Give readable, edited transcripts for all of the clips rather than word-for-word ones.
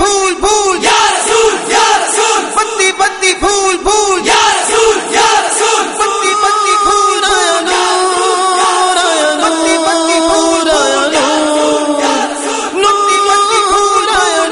پھول پھول یا رسول یا رسول، پتی پتی پھول پھول یا رسول یا رسول، پتی پتی پھول آیا نور آیا پتی پتی پھول آیا نور پتی پتی پھول آیا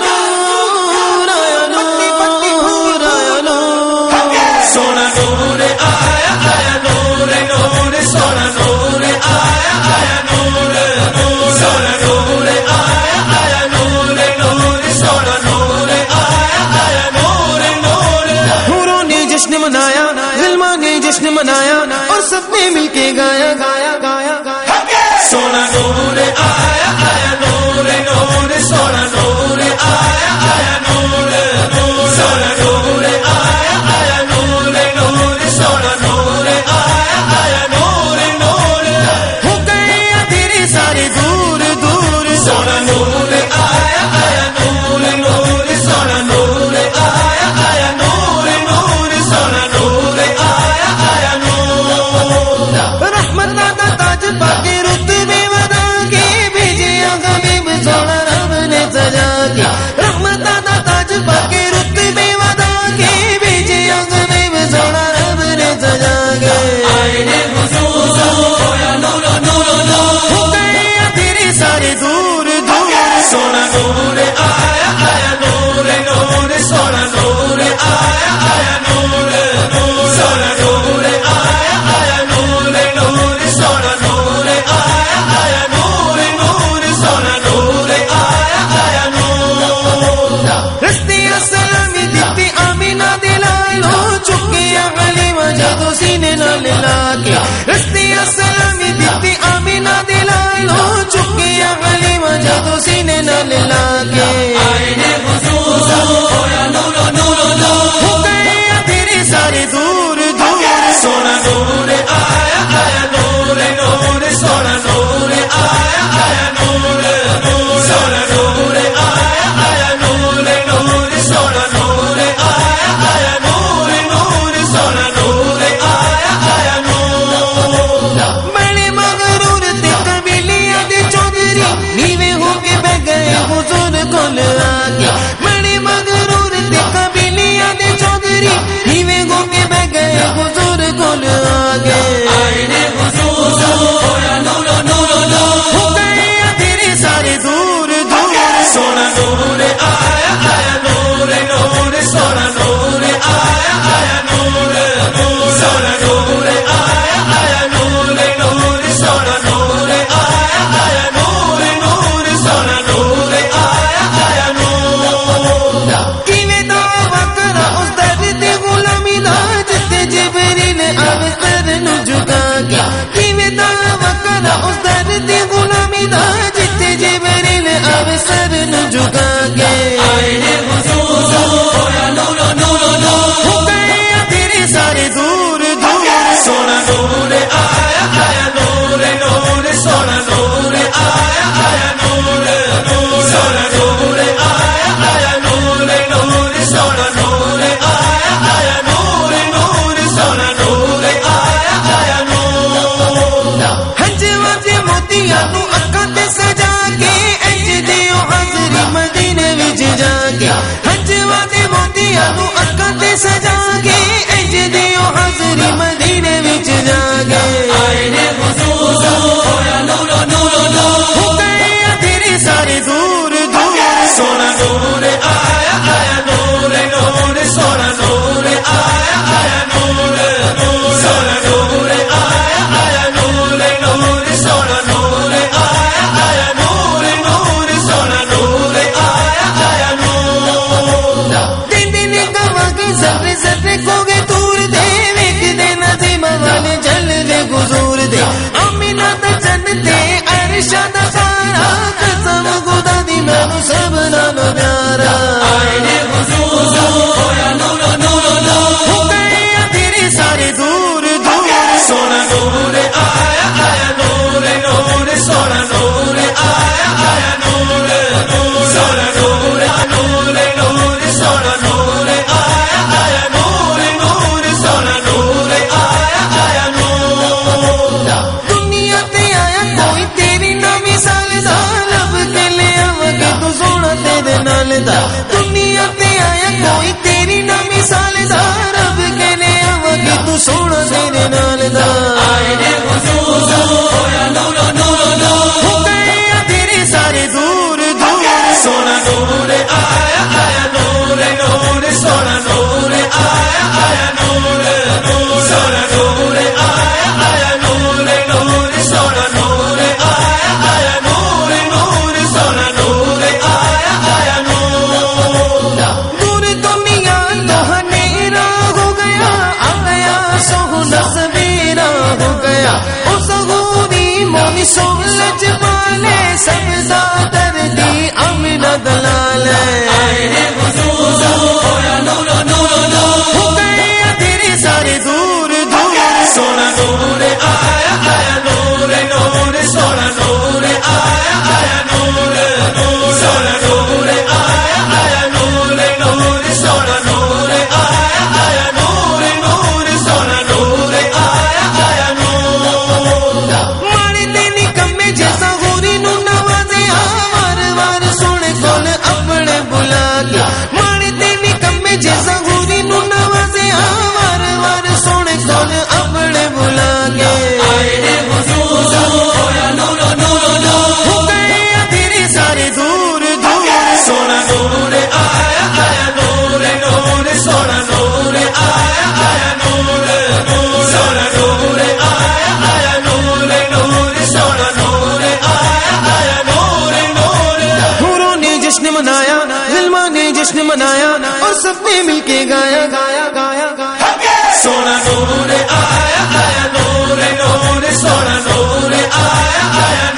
نور آیا پتی پتی پھول آیا نور سونا نور آیا آیا نور نور، سونا نور آیا آیا نور نور، سونا نور آیا آیا نور نور، سونا نور آیا آیا نور نور۔ حوروں نے جشن منایا، غلماں نے جشن منایا، اور سب نے مل کے گایا گایا گایا گایا سونا نور آیا آیا نور نور، سونا نور آیا آیا نور نور، سونا نور آیا آیا نور نور، سونا نور آیا آیا نور نور۔ ہو گئے اندھیرے سارے دور دور، سونا نور آیا آیا نور نور، سونا نور آیا آیا نور نور، سونا نور آیا آیا نور۔ رحمت دادا تاج پاکے رتبے ودا کے بھیجے حبیب سونا رب نے سجا کے، رحمت دادا تاج پاکے رتبے ودا کے بھیجے حبیب سونا رب نے سجا کے، آئینے حضور یا نور نور نور، ہو گئے اندھیرے سارے دور دور، سونا نور آیا آیا نور نور، سونا نور آیا آیا نور نور، سونا نور آیا آیا نور نور، سونا نور آیا آیا نور نور، سونا نور آیا آیا نور۔ رستے سلامی دیتی آمینہ دلالو، چکے غلیم جادو سینے نال لا کے، رستے سلامی دیتی آمینہ دلالو، چکے غلیم جادو سینے نال لا کے، آئینے حضور یا نور نور نور، ہو گئے اندھیرے سارے دور دور، سونا نور آیا آیا نور نور، سونا نور آیا آیا نور نور، سونا نور آیا آیا نور نور، سونا نور آیا آیا نور نور، سونا نور آیا آیا نور۔ بڑے مغرور تھے قبیلیاں دے چودھری، نیوے ہو کے بہ گئے حضور کول آ کے، بڑے مغرور تھے قبیلیاں دے چودھری، نیوے ہو کے بہ گئے حضور کول آ کے، آئینے حضور یا نور نور نور، ہو گئے اندھیرے سارے دور دور، سونا نور آیا آیا نور نور، سونا نور آیا آیا نور نور، سونا نور آیا آیا نور نور، سونا نور آیا آیا نور نور، سونا نور آیا آیا نور۔ کیویں دعویٰ کرا اس درد دی غلامی دا، جتے جبریل آوے سر نو جھکا کے، کیویں دعویٰ کرا اس درد دی غلامی دا، جتے جبریل آوے سر نو جھکا کے، آئینے حضور یا نور نور نور، ہو گئے اندھیرے سارے دور دور، سونا نور آیا آیا نور نور، سونا نور آیا آیا نور نور، سونا نور آیا آیا نور نور، سونا نور آیا آیا نور نور، سونا نور آیا آیا نور۔ ہنج وجے موتیاں نو اکھاں تے سجا کے، انج دیو حاضری مدینے وچ جا کے، ہنج وجے موتیاں نو اکھاں تے سجا کے، انج دیو حاضری مدینے وچ جا کے، آئینے حضور یا نور نور نور، ہو گئے اندھیرے سارے دور دور، سونا نور آیا آیا نور نور، سونا نور آیا آیا نور نور، سونا نور آیا آیا نور نور، سونا نور آیا آیا نور نور، سونا نور آیا آیا نور۔ دن دن گواہ کے ذرے ذرے کو گے دور دے، ویکھ دے نظیم والے جلوے حضور دے، آمینہ دا جنتے عرشہ دا سارا، قسم خدا دی مینوں سب نالوں پیارا، آئینے حضور یا نور نور نور، ہو گئے اندھیرے سارے دور دور، سونا نور آیا آیا نور نور، سونا نور آیا آیا نور نور، سونا نور نور نور، سونا نور آیا آیا نور نور، سونا نور آیا آیا نور۔ دنیا تے آیا کوئی تیری نہ مثال دا، لب کے لے آواں گے تو سونا تیرے نال دا دنیا تے آیا کوئی تیری نہ مثال دا رب کہنے آواں تو سونا تیرے نال دا آئے نے حضور ہویا نور نور نور ہو گئے تیرے سارے دور دور سونا نور آیا آیا نور نور سونا نور آیا آیا نور نور سونا نور آیا آیا نور نور سونا نور آیا آیا نور نور سونا نور آیا آیا نور دور دنیا تو ہنیرا ہو گیا آیا سونا سویرا ہو گیا او سہوری مونی سولج والے سب دا دردی امنا دلال آئے نے حضور ہویا نور نور نور ہو گئے تیرے سارے دور دور سونا نور آیا آیا نور نور سونا نور آیا آیا نور نور سونا نور آیا آیا نور نور سونا نور آیا آیا نور نور سونا نور آیا آیا نور ماڑے تے نکمے جیسا ہوری نو نوازیا وار وار سونے کول اپنے بلا کے ماڑے تے نکمے جیسا ہوری نو نوازیا وار وار سونے کول اپنے بلا کے آئے نے حضور ہویا نور نور نور ہو گئے تیرے سارے دور دور سونا نور آیا آیا نور نور سونا نور آیا آیا نور نور سونا نور آیا آیا نور نور سونا نور آیا آیا نور نور حوروں نے جشن منایا غلمان نے جشن منایا اور سب نے مل کے گایا گایا گایا گایا سونا نور آیا آیا نور نور سونا نور آیا آیا